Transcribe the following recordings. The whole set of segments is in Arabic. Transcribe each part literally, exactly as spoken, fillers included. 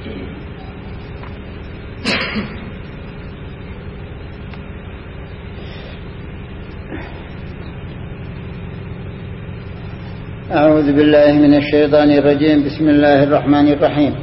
أعوذ بالله من الشيطان الرجيم. بسم الله الرحمن الرحيم.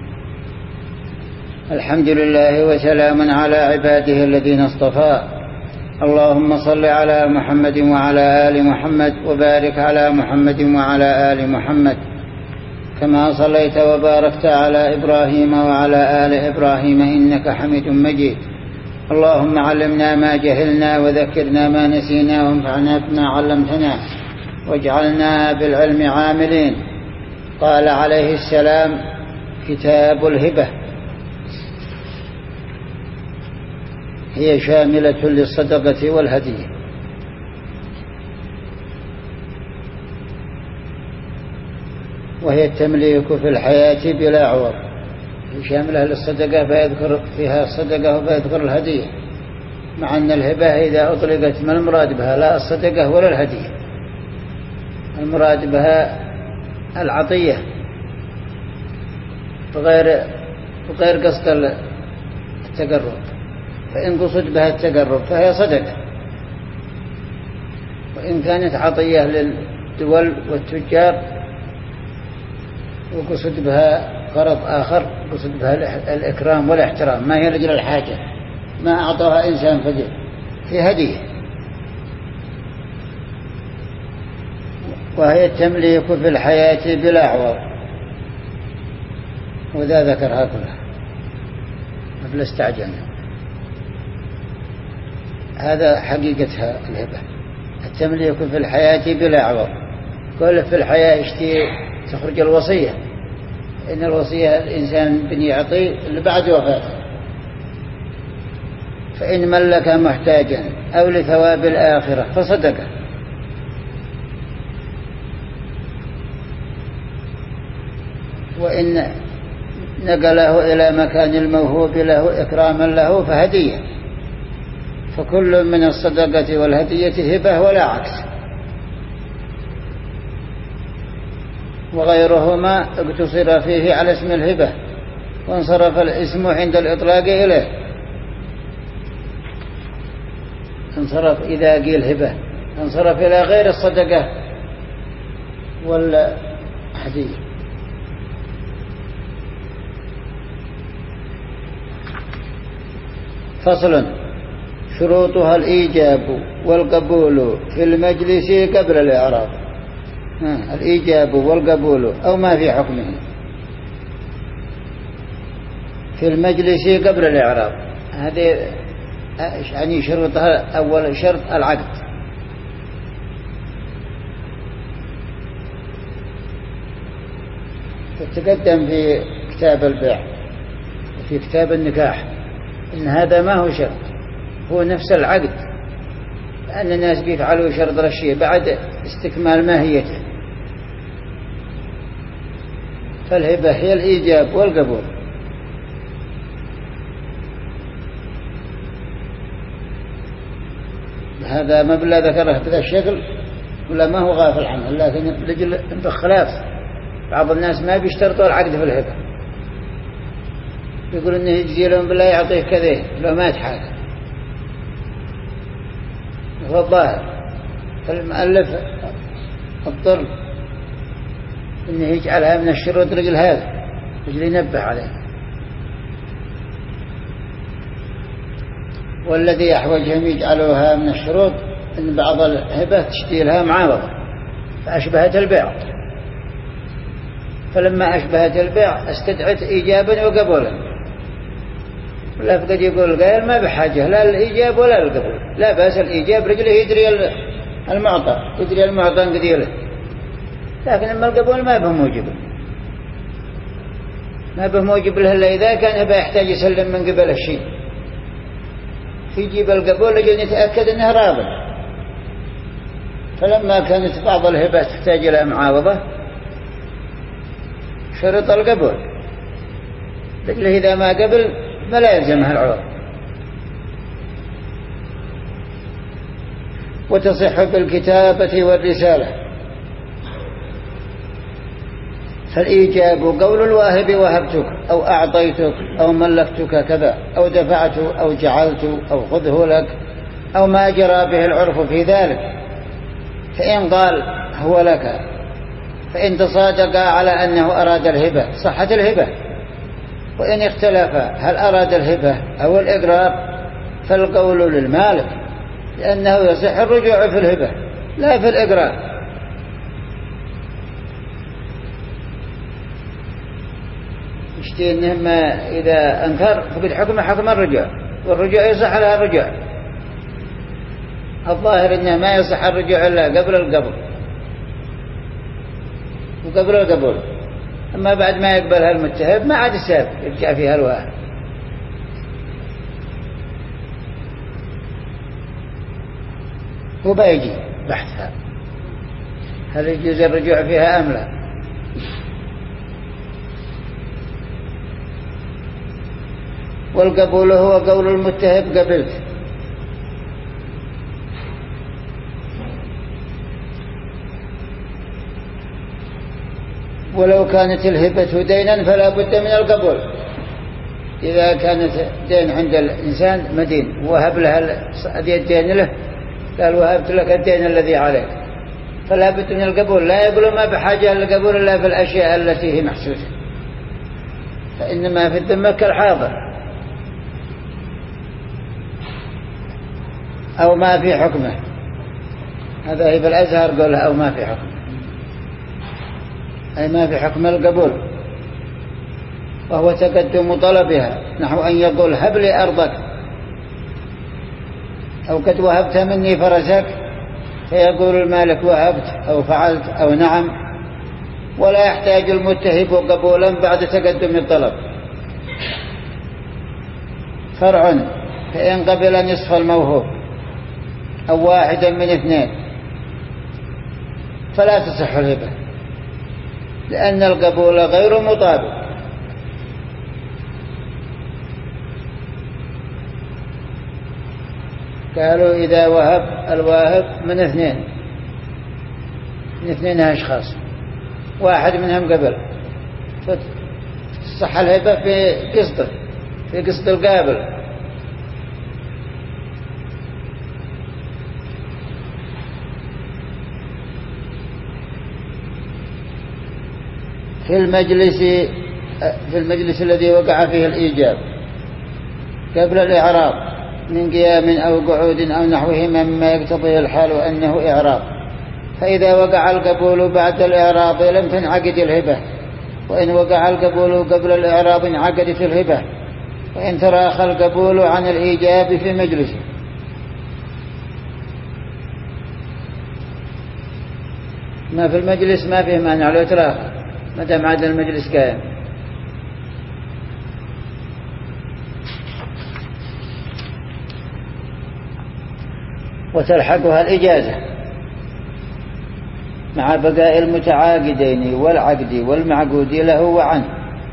الحمد لله وسلام على عباده الذين اصطفى. اللهم صل على محمد وعلى آل محمد وبارك على محمد وعلى آل محمد كما صليت وباركت على إبراهيم وعلى آل إبراهيم إنك حميد مجيد. اللهم علمنا ما جهلنا وذكرنا ما نسينا وانفعنا بما علمتنا واجعلنا بالعلم عاملين. قال عليه السلام: كتاب الهبة هي شاملة للصدقة والهدية، وهي التمليك في الحياة بلا عوض. شاملة للصدقة فيذكر فيها الصدقة وفيذكر الهدية، مع أن الهبة إذا أطلقت ما المراد بها؟ لا الصدقة ولا الهدية، المراد بها العطية وغير وغير قصد التقرب. فإن قصد بها التقرب فهي صدقة، وإن كانت عطية للدول والتجار وقصد بها غرض آخر، قصد بها الإكرام والاحترام، ما هي لأجل الحاجة، ما أعطاها إنسان فقير، في هدية. وهي التمليك في الحياة بلا عوض، وذا ذكرها كلها قبل استعجلنا. هذا حقيقتها الهبة، التمليك في الحياة بلا عوض. كل في الحياة اشتي تخرج الوصية، إن الوصية الإنسان بن يعطي اللي بعد وفاته. فإن ملك محتاجا أو لثواب الآخرة فصدقه، وإن نقله إلى مكان الموهوب له إكراما له فهدية. فكل من الصدقة والهدية هبة ولا عكس، وغيرهما اقتصر فيه على اسم الهبة وانصرف الاسم عند الإطلاق إليه. انصرف إذا قيل هبة انصرف إلى غير الصدقة والهدية. فصل: شروطها الإيجاب والقبول في المجلس قبل الإعراب. الإيجاب والقبول أو ما في حكمه في المجلس قبل الإعراب. هذه يعني شروطها: أول شرط العقد، تتقدم في كتاب البيع وفي كتاب النكاح إن هذا ما هو شرط، هو نفس العقد، لأن الناس بيفعلوا شرط الشيء بعد استكمال ماهيته. فالهبة هي الإيجاب والقبول. هذا مبلغ ذكره بهذا الشكل ولا ما هو غافل عنه، لكن لجل بخلاف بعض الناس ما بيشترطوا العقد في الهبة، يقول إنه يجزي لهم بالله يعطيه كذا لو ما يتحاكم. هو الظاهر. فالمؤلف اضطر إنه يجعلها من الشروط رجل هذا، رجل ينبه عليه. والذي يحوجهم يجعلوها من الشروط إن بعض الهبة تشتي لها معاوضة فأشبهت البيع، فلما أشبهت البيع استدعت إيجابا وقبولا. ولا فقد يقول قائل ما بحاجة لا الإيجاب ولا القبول، لا بأس الإيجاب رجله يدري المعطى، يدري المعطى قديله، لكن أما القبول ما به موجب، ما به موجب له إلا إذا كان هبه يحتاج يسلم من قبل الشيء، فيجيب القبول لجل نتأكد أنه راضي. فلما كانت بعض الهبة تحتاج إلى معاوضة شرط القبول، لجل إذا ما قبل فلا يلزمها العوض. وتصح بالكتابة والرسالة، فالإيجاب قول الواهب وهبتك أو أعطيتك أو ملكتك كذا أو دفعت أو جعلت أو خذه لك أو ما جرى به العرف في ذلك. فإن قال هو لك فإن تصادق على أنه أراد الهبة صحت الهبة، وإن اختلف هل أراد الهبة أو الإقرار فالقول للمالك، لأنه يصح الرجوع في الهبة لا في الإقرار. يشتي إنهم إذا أنكر فقد حكم حكم الرجوع، والرجوع يصح لها الرجوع. الظاهر إنه ما يصح الرجوع إلا قبل القبض وقبل القبول، أما بعد ما يقبلها المتهب ما عاد السبب يرجع فيها الواهب. وبيجي بحثها هل يجوز الرجوع فيها أم لا. والقبول هو قول المتهب قبلت، ولو كانت الهبة دينا فلا بد من القبول. إذا كانت دين عند الإنسان مدين وهب لها الدين له قال وهبت لك الدين الذي عليك فلا بد من القبول. لا يقول ما بحاجة للقبول إلا في الأشياء التي هي محسوسة، فإنما في الذمة كالحاضر أو ما في حكمه. هذا هي بالأزهر قولها أو ما في حكمه، أي ما في حكم القبول، وهو تقدم طلبها، نحو أن يقول هب لي أرضك أو قد وهبت مني فرسك، فيقول المالك وهبت أو فعلت أو نعم، ولا يحتاج المتهب قبولا بعد تقدم الطلب. فرع فإن قبل نصف الموهوب أو واحدا من اثنين فلا تصح الهبة، لأن القبول غير مطابق. قالوا إذا وهب الواهب من اثنين من اثنين أشخاص واحد منهم قبل فتصح الهبة في قسطه في قسط القابل. في المجلس في المجلس الذي وقع فيه الإيجاب قبل الإعراب من قيام أو قعود أو نحوهما مما يقتضي الحال أنه إعراب، فإذا وقع القبول بعد الإعراب لم تنعقد الهبة، وإن وقع القبول قبل الإعراب انعقدت الهبة، وإن تراخى القبول عن الإيجاب في مجلسه. ما في المجلس ما فيه مانع لو تراخى ما دام عاد المجلس قائم. وتلحقها الإجازة مع بقاء المتعاقدين والعقد والمعقود له وعنه.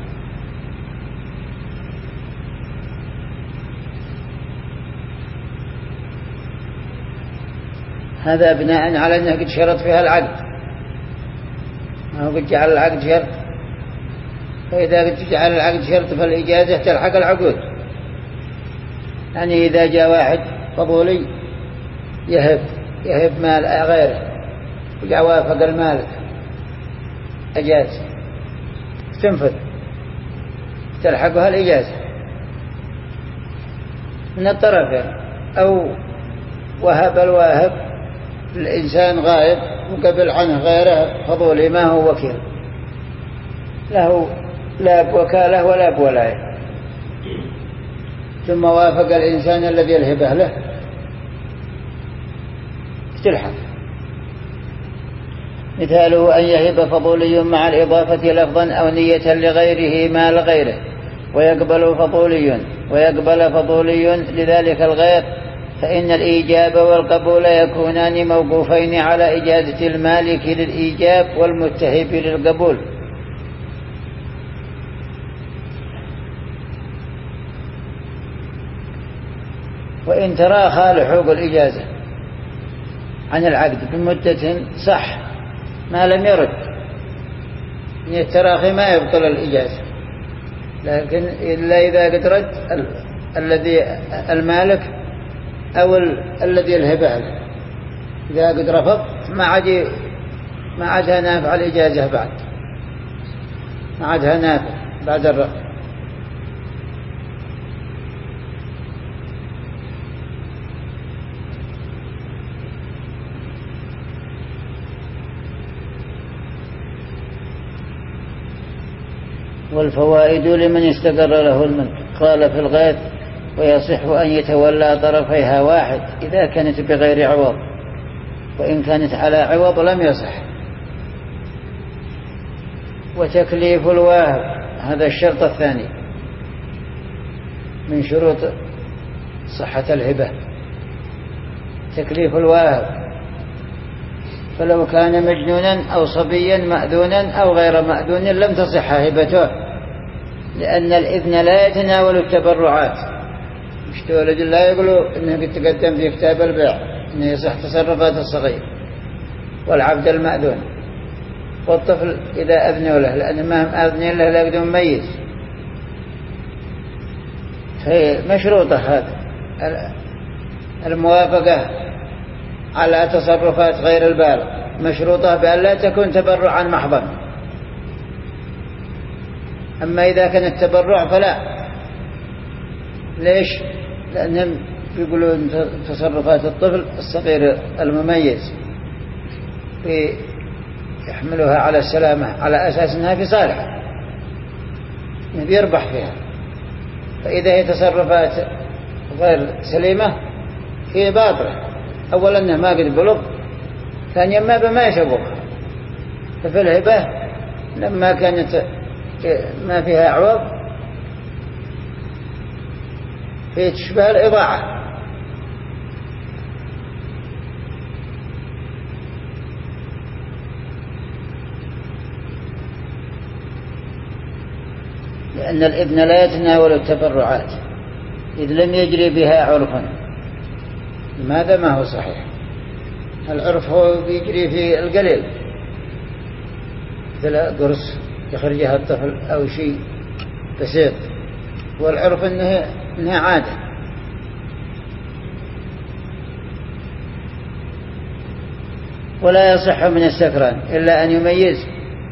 هذا بناء على أنه قد شرط فيها العقد، ما هو قد جعل العقد شرط، فإذا قد جعل العقد شرط فالإجازة تلحق العقود. يعني إذا جاء واحد فضولي يهب يهب مال غيره وجاء وافق المالك أجاز تنفذ تلحقها الإجازة من الطرفين. أو وهب الواهب الإنسان غائب وقبل عنه غيره فضولي ما هو وكيل له لا بوكالة ولا بولاية، ثم وافق الإنسان الذي الهبه له تلحق. مثاله أن يهب فضولي مع الإضافة لفظا أو نية لغيره ما لغيره ويقبل فضولي ويقبل فضولي لذلك الغير، فإن الإيجاب والقبول يكونان موقوفين على إجازة المالك للإيجاب والمتهب للقبول. وإن تراخى لحوق الإجازة عن العقد بمدة صح ما لم يرد، التراخي ما يبطل الإجازة، لكن إلا إذا قد رد الذي المالك أو الذي الهبة له، إذا قد رفض ما عاد ما عادها نافع الإجازة بعد، ما عادها نافع بعد الرفض. والفوائد لمن استقر له الملك. قال في الغيث: ويصح أن يتولى طرفيها واحد إذا كانت بغير عوض، وإن كانت على عوض لم يصح. وتكليف الواهب، هذا الشرط الثاني من شروط صحة الهبة، تكليف الواهب. فلو كان مجنونا أو صبيا مأذونا أو غير مأذون لم تصح هبته، لأن الإذن لا يتناول التبرعات. مش تولد لا يقولوا إنه قد تقدم في كتاب البيع إنه يصح تصرفات الصغير والعبد المأذون والطفل إذا أذنوا له، لأن ما هم أذنين له لا يقدم مميز. فهي مشروطة هذا الموافقة على تصرفات غير البالغ، مشروطة بأن لا تكون تبرعا محضا. أما إذا كان التبرع فلا. ليش؟ لأنهم يقولون تصرفات الطفل الصغير المميز يحملها على السلامة على أساس أنها في صالحة، أنه بيربح فيها. فإذا هي تصرفات غير سليمة هي باطلة، أولا أنه ما قد بلغ، ثانيا ما بما يشبهها. ففي الهبة لما كانت ما فيها عوض هي تشبه الإضاعة. لأن الإذن لا يتناول التبرعات إذ لم يجري بها عرفا. لماذا؟ ما هو صحيح. العرف هو بيجري في القليل، مثل قرص يخرجها الطفل أو شيء بسيط، والعرف إنه إنها عادة. ولا يصح من السكران إلا أن يميز.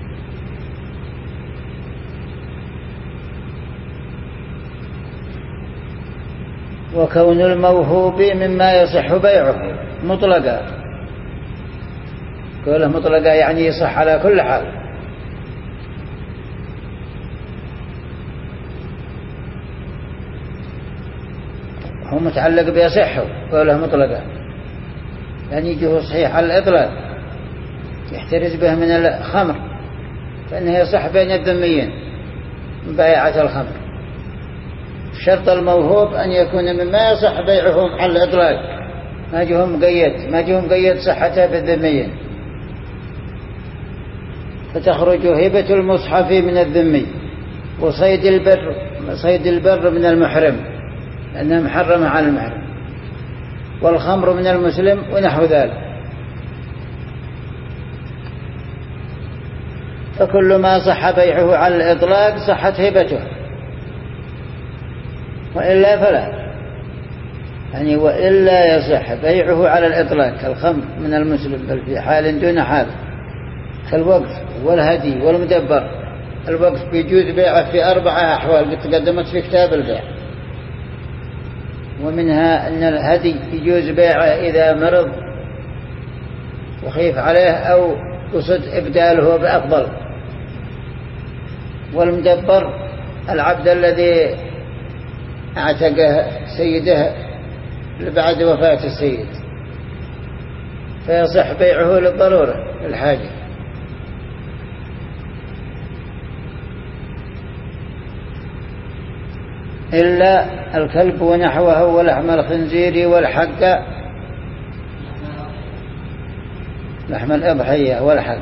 وكون الموهوب مما يصح بيعه مطلقا. قوله مطلقا يعني يصح على كل حال. هو متعلق بيصحه، قوله مطلقا يعني يجيه صحيح على الإطلاق، يحترز به من الخمر فإنه يصح بين الذميين بيعة الخمر. شرط الموهوب أن يكون مما يصح بيعهم على الإطلاق، ما جهم مقيد ما جهم مقيد صحته بالذميين. فتخرج هبة المصحف من الذمي، وصيد البر صيد البر من المحرم لأنها محرمة على المحرم، والخمر من المسلم ونحو ذلك. فكل ما صح بيعه على الإطلاق صحت هبته، وإلا فلا. يعني وإلا يصح بيعه على الإطلاق كالخمر من المسلم بل في حال دون حال، كالوقف والهدي والمدبر. الوقف بيجوز بيعه في أربعة أحوال قد تقدمت في كتاب البيع، ومنها أن الهدي يجوز بيعه إذا مرض وخيف عليه أو قصد إبداله بأفضل. والمدبر العبد الذي اعتقه سيده بعد وفاة السيد، فيصح بيعه للضرورة للحاجة. إلا الكلب ونحوه ولحم الخنزير والحق، لحم الأضحية والحق،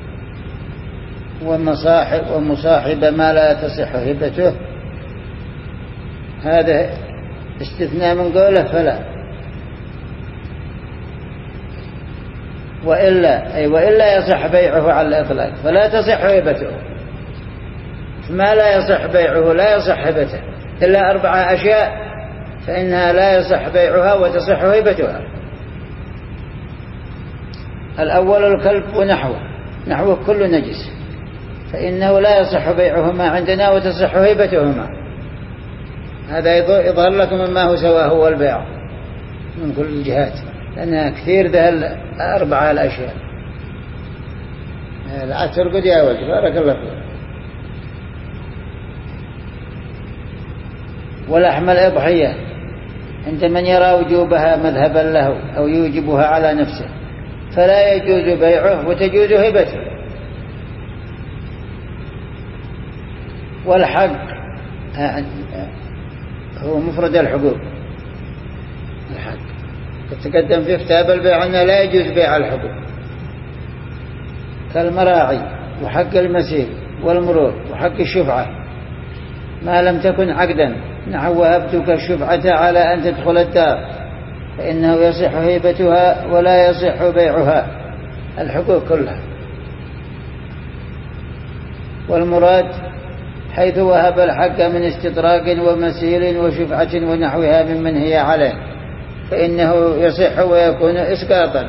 ومصاحب ومصاحب ما لا تصح هبته. هذا استثناء من قوله فلا. وإلا أي وإلا يصح بيعه على الإطلاق فلا تصح هبته. ما لا يصح بيعه لا يصح هبته إلا أربعة أشياء فإنها لا يصح بيعها وتصح هبتها. الأول الكلب ونحوه، نحوه كل نجس، فإنه لا يصح بيعهما عندنا وتصح هبتهما. هذا يظهر لكم مما هو سواه هو البيع من كل الجهات، لأنها كثير ذا الأربعة الأشياء. لا ترقد يا ولد، بارك الله فيك. ولحم الأضحية عند من يرى وجوبها مذهبا له أو يوجبها على نفسه فلا يجوز بيعه وتجوز هبته. والحق هو مفرد الحقوق. الحق تتقدم في كتاب البيع أنه لا يجوز بيع الحقوق، كالمراعي وحق المسير والمرور وحق الشفعة ما لم تكن عقدا، نحو وهبتك الشفعة على أن تدخل الدار فإنه يصح هبتها ولا يصح بيعها، الحقوق كلها. والمراد حيث وهب الحق من استطراق ومسيل وشفعة ونحوها ممن هي عليه فإنه يصح ويكون إسقاطا.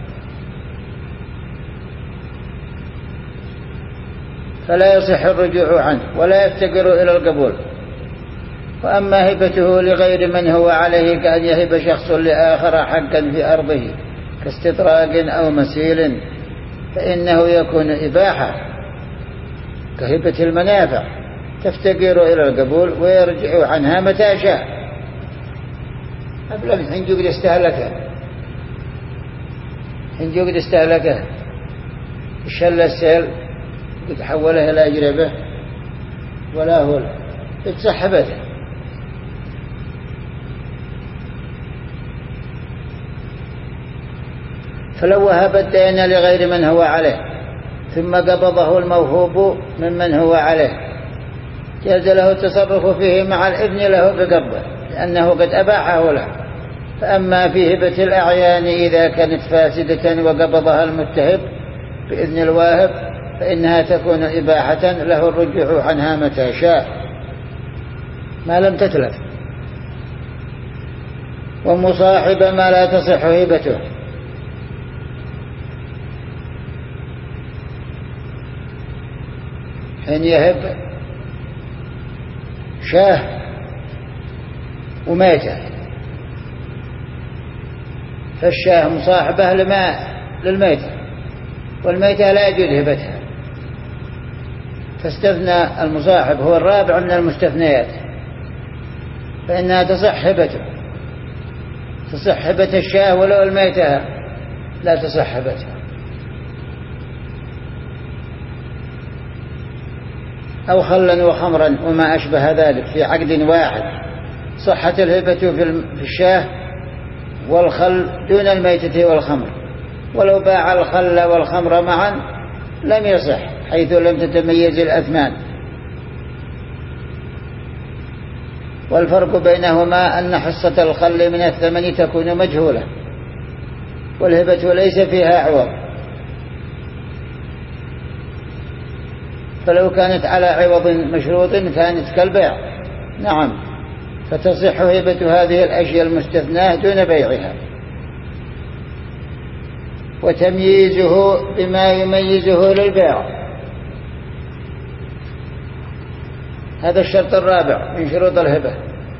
فلا يصح الرجوع عنه ولا يفتقر إلى القبول. وأما هبته لغير من هو عليه كأن يهب شخص لآخر حقا في أرضه كاستطراق أو مسيل فإنه يكون إباحة كهبة المنافع تفتقر إلى القبول ويرجع عنها متى شاء. أبلغ حين جوجد استهلكه، حين جوجد استهلكه الشل السيل قد حوله إلى أجربه ولا هو اتسحبته. فلو وهب الدين لغير من هو عليه ثم قبضه الموهوب ممن هو عليه جاز له التصرف فيه مع الإذن له بقبضه لأنه قد أباحه له. فأما في هبة الأعيان إذا كانت فاسدة وقبضها المتهب بإذن الواهب فإنها تكون إباحة له الرجوع عنها متى شاء ما لم تتلف. ومصاحب ما لا تصح هبته حين يهب شاه وميتة، فالشاه مصاحبة لما للميتة والميتة لا يجوز هبتها، فاستثنى المصاحب هو الرابع من المستثنيات فإنها تصح هبته، تصح هبة الشاه ولو الميتة لا تصح هبتها. أو خلا وخمرا وما أشبه ذلك في عقد واحد صحت الهبة في الشاه والخل دون الميتة والخمر، ولو باع الخل والخمر معا لم يصح حيث لم تتميز الأثمان. والفرق بينهما أن حصة الخل من الثمن تكون مجهولة والهبة ليس فيها عوض، فلو كانت على عوض مشروط كانت كالبيع نعم فتصح هبة هذه الأشياء المستثناة دون بيعها. وتمييزه بما يميزه للبيع هذا الشرط الرابع من شروط الهبة.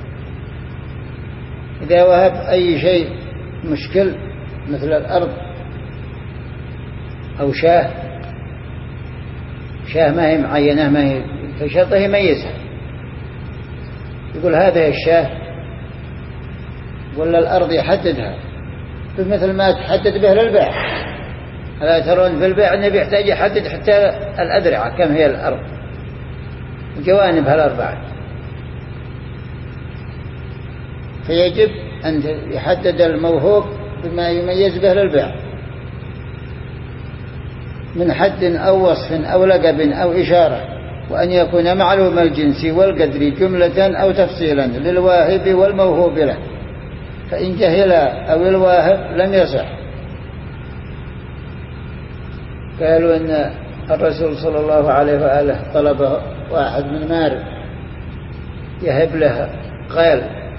إذا وهب أي شيء مشكل مثل الأرض أو شاه، شاه ما هي معينة ما هي فشرطه يميزها، يقول هذه الشاه ولا الأرض يحددها مثل ما تحدد به للبيع. ألا ترون في البيع أنه يحتاج يحدد حتى الأذرعة كم هي الأرض جوانبها الأربعة، فيجب أن يحدد الموهوب بما يميز به للبيع من حد أو وصف أو لقب أو إشارة، وأن يكون معلوم الجنس والقدر جملة أو تفصيلا للواهب والموهوب له، فإن جهل أو الواهب لم يصح. قالوا أن الرسول صلى الله عليه وآله طلب واحد من مارب يهب له غيل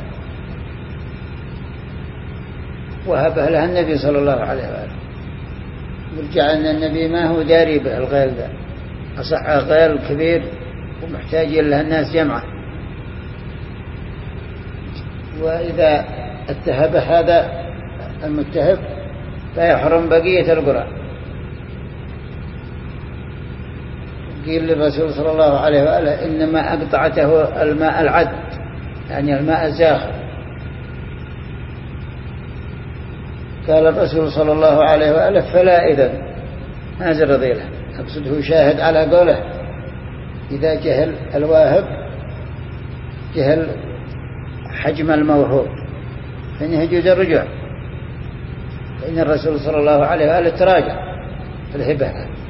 وهبه له النبي صلى الله عليه وآله، ورجع أن النبي ما هو داري به الغيل ذا، أصح غيل كبير ومحتاج له الناس جمعة، وإذا اتهب هذا المتهب فيحرم بقية القرى. قيل للرسول صلى الله عليه وآله إنما أقطعته الماء العد، يعني الماء الزاخر. قال الرسول صلى الله عليه وآله فلا إذن هذا رضيله، أقصده شاهد على قوله إذا جهل الواهب جهل حجم الموهوب فإنه يجوز الرجوع، فإن الرسول صلى الله عليه وآله تراجع في الهبة.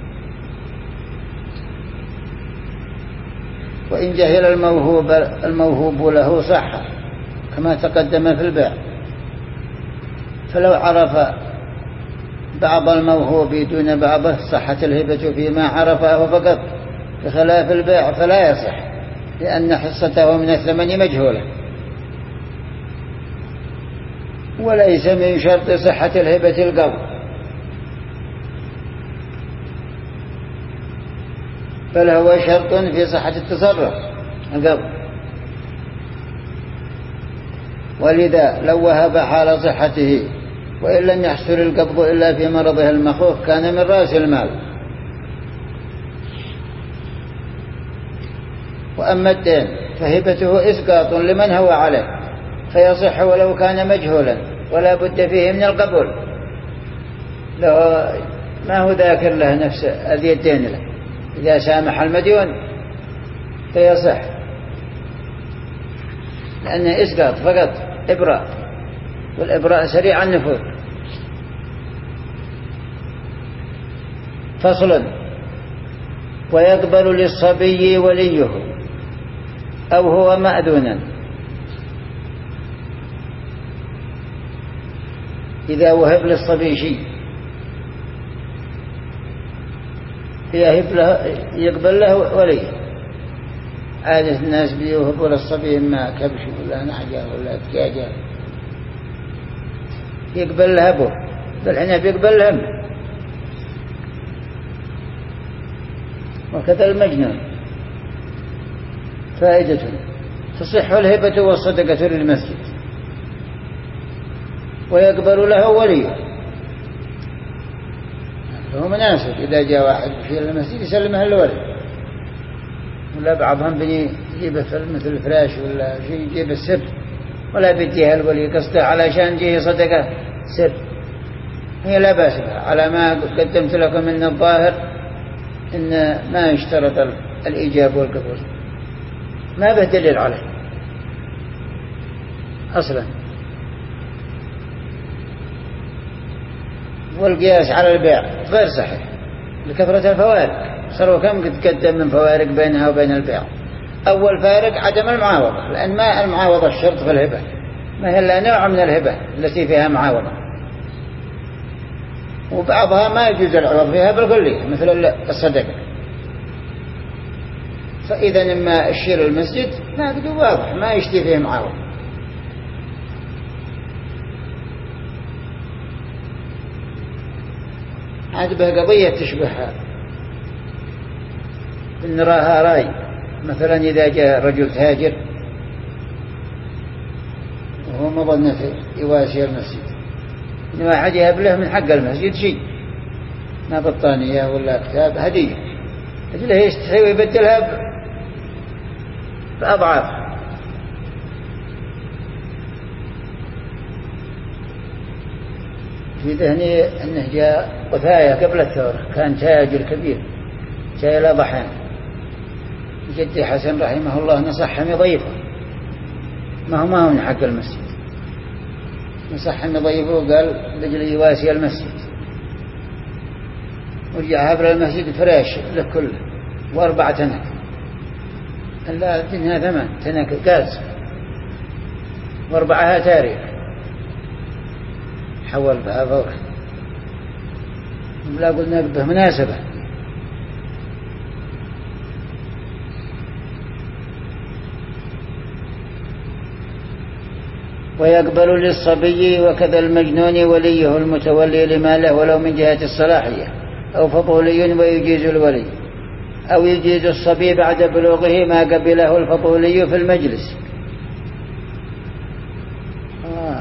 وإن جهل الموهوب الموهوب له صح كما تقدم في البيع، فلو عرف بعض الموهوب دون بعضه صحت الهبة فيما عرفه فقط، بخلاف البيع فلا يصح لأن حصته من الثمن مجهولة. وليس من شرط صحة الهبة القبض، بل هو شرط في صحة التصرف القبض. ولذا لو وهب حال صحته وإن لم يحصل القبض إلا في مرضه المخوف كان من رأس المال. وأما الدين فهبته إسقاط لمن هو عليه فيصح ولو كان مجهولا ولا بد فيه من القبول، لو ما هو ذاكر له نفس أذي الدين له، إذا سامح المديون فيصح لأنه إسقاط فقط إبراء، والإبراء سريع النفوذ. فصل: ويقبل للصبي وليه أو هو مأذونا إذا وهب للصبي شيء يهب له يقبل له وليه. عادة الناس بيوهبوا للصبي إما كبش ولا نعجة ولا دجاجة يقبل له أبوه، بل هنا بيقبل لهم. وكذا المجنون. فائدة: تصح الهبة والصدقة للمسجد ويقبل له وليه، فهو مناسب إذا جاء واحد في المسجد يسلمه الولي، ولا بعضهم بني يجيبه مثل الفراش ولا شيء يجيب السر ولا بديها الولي قصده علشان جيه صدقة سر، هي لا بأس بها على ما قدمت لكم من الظاهر إن ما يشترط الإجابة والقبول، ما به دليل عليه أصلا. والقياس على البيع غير صحيح لكثرة الفوارق، صاروا كم قد تقدم من فوارق بينها وبين البيع. أول فارق عدم المعاوضة، لأن ما المعاوضة الشرط في الهبة، ما هي إلا نوع من الهبة التي فيها معاوضة، وبعضها ما يجوز العوض فيها بالكلية مثل الصدقة. فإذا إما الشير المسجد ما قد واضح ما يشتي فيه معاوضة. عاد به قضية تشبهها نراها راي، مثلا إذا جاء رجل تاجر وهو مظنة يواسي المسجد، إن واحد يهب له من حق المسجد شيء ما بطانية ولا كتاب هدية، أجله يستحي ويبدلها بأضعاف. في ذهني أنه جاء وفاية قبل الثورة، كان تاجر كبير جاء إلى ضحان، جدي حسن رحمه الله نصحهم يضيفه، ما هو ما هو من حق المسجد، نصحهم يضيفه وقال لجل يواسي المسجد، ورجع هبر المسجد فراش له كله وأربعة تنك، لا تنها ثمان تنك قاز وأربعها تاريخ، حول بها فوق. لا قلنا به مناسبة، ويقبل للصبي وكذا المجنون وليه المتولي لماله ولو من جهة الصلاحية أو فضولي ويجيز الولي أو يجيز الصبي بعد بلوغه ما قبله الفضولي في المجلس. آه.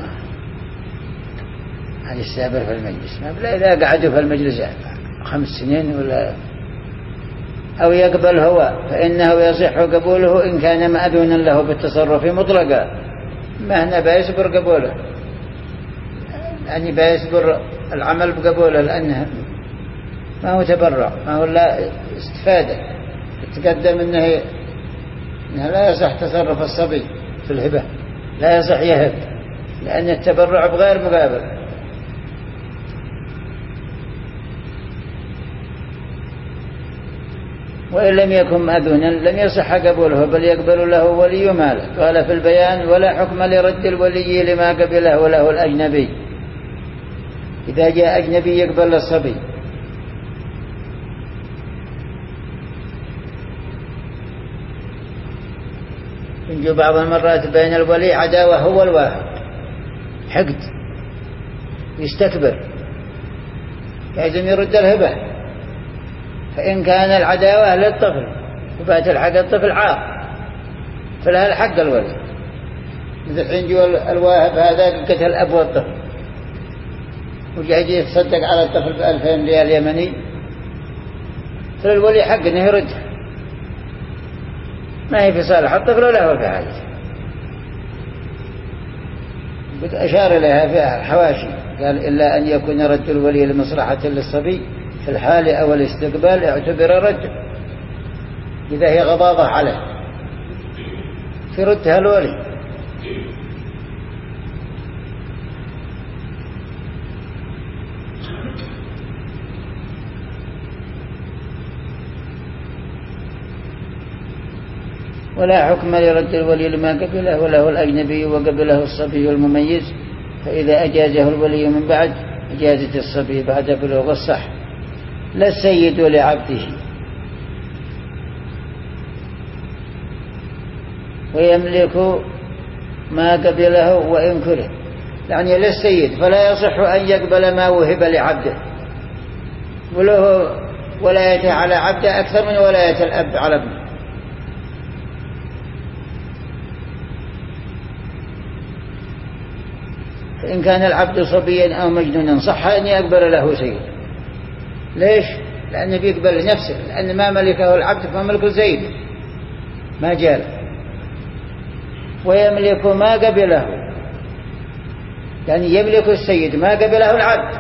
هذا السابر في المجلس ما بلا إذا قعدوا في المجلس خمس سنين ولا أو يقبل هو فإنه يصح قبوله إن كان مأذونا له بالتصرف مطلقا. ما هنا بيصبر قبوله يعني بيصبر العمل بقبوله لأنه ما هو تبرع ما هو لا استفادة. تقدم إنه, إنه لا يصح تصرف الصبي في الهبة لا يصح يهب لأن التبرع بغير مقابل. وإن لم يكن مأذونا لم يصح قبوله بل يقبل له ولي ماله. قال في البيان ولا حكم لرد الولي لما قبله له الأجنبي. إذا جاء أجنبي يقبل الصبي ينجو بعض المرات بين الولي عداوة هو الواحد حقد يستكبر لازم يرد الهبة. فإن كان العداوة للطفل وبات الحق الطفل عاق فلها الحق الولي. مثل حين جو الواهب هذا قتل الأب والطفل وجاء يجي يتصدق على الطفل بألفين ريال يمني فالولي حق انه يرده ما هي في صالح الطفل ولا هو في حاجة. أشار إليها في الحواشي قال إلا أن يكون رد الولي لمصلحة للصبي في الحال أو الاستقبال اعتبر رد إذا هي غضاضة عليه في ردها الولي. ولا حكم لرد الولي لما قبله وله الأجنبي وقبله الصبي المميز. فإذا أجازه الولي من بعد إجازة الصبي بعد بلوغ الصح لا السيد لعبده. ويملك ما قبله وإن كره يعني للسيد فلا يصح أن يقبل ما وهب لعبده وله ولايته على عبده أكثر من ولاية الأب على ابنه. فإن كان العبد صبيا أو مجنونا صح أن يقبل له سيد. ليش؟ لأنه بيقبل لنفسه لأن ما ملكه العبد فما ملك السيد ما جاء. ويملك ما قبله يعني يملك السيد ما قبله العبد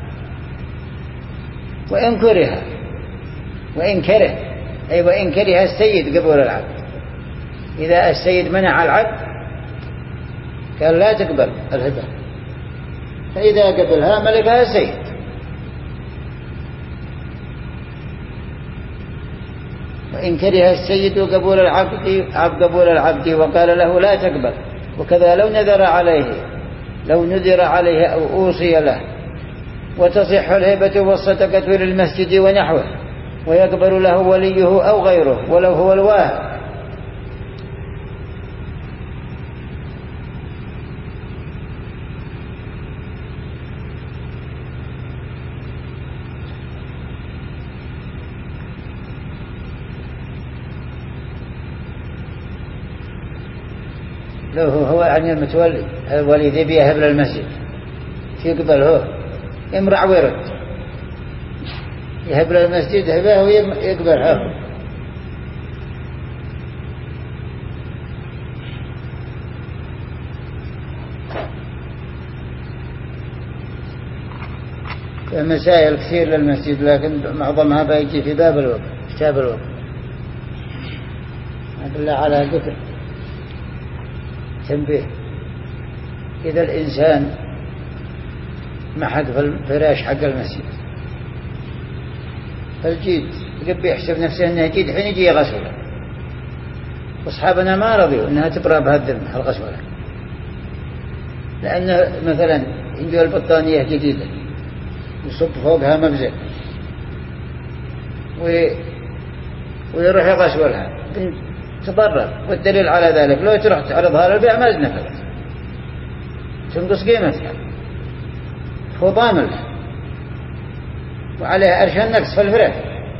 وإن كره وإن كره أي وإن كره السيد قبول العبد. إذا السيد منع العبد قال لا تقبل الهبة فإذا قبلها ملكها السيد. وإن كره السيد قبول العبد قبول العبد وقال له لا تقبل. وكذا لو نذر عليه لو نذر عليه أو أوصي له. وتصح الهبة والصدقة للمسجد ونحوه ويقبل له وليه أو غيره ولو هو الواهب. لو هو يعني المتولي الولي ذي بيهب للمسجد يقبل هو يمرع ويرد يهب للمسجد هبه ويقبلها. المسائل كثير للمسجد لكن معظمها بيجي في باب الوقت كتاب الوقت أدل على ذكر تنبيه. إذا الإنسان محق في الفراش حق المسجد فالجيد يبي يحسب نفسه أنه جيد حين يجي يغسله وأصحابنا ما رضيوا أنها تبرى بهالذمة الغسولة لأن مثلا ينجو البطانية جديدة يصب فوقها مبزق ويروح يغسلها تضرر. والدليل على ذلك لو تروح تعرضها للبيع ما نفذت تنقص قيمتها، هو ضامن له وعليه أرشان نقص في الفراش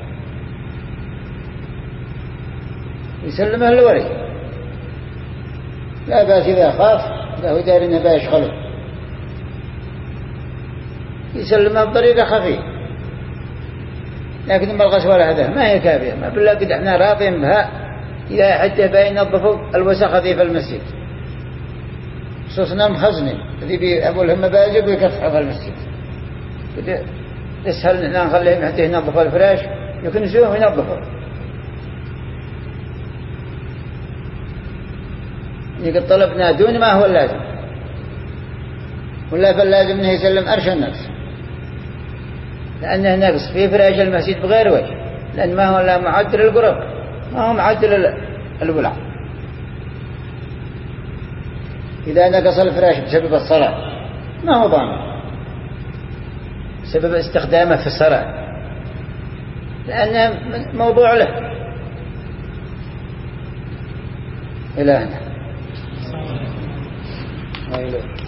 يسلمه الوري. لا بأس إذا خاف له دار إنه بيشغله يسلمها بطريقة خفيفة، لكن ما الغسولة هذا ما هي كافية. ما بالله قد احنا راضين بها إذا حتى بينظفوا الوسخة في المسجد، خصوصنا المخزنين الذي بأبو الهم باجب ويكفحوا في المسجد، يسهل إننا نخليهم حتى ينظفوا الفراش يكنسوه وينظفوا. يقول طلبنا دون ما هو اللازم، ولا فاللازم انه يسلم أرش النقص، لأنه نقص في فراش المسجد بغير وجه، لأن ما هو لا معدل القرب، ما هو معدل الولع. إذا نقص الفراش بسبب الصلاة ما هو ضامن، بسبب استخدامه في الصلاة، لأنه موضوع له. إلى هنا.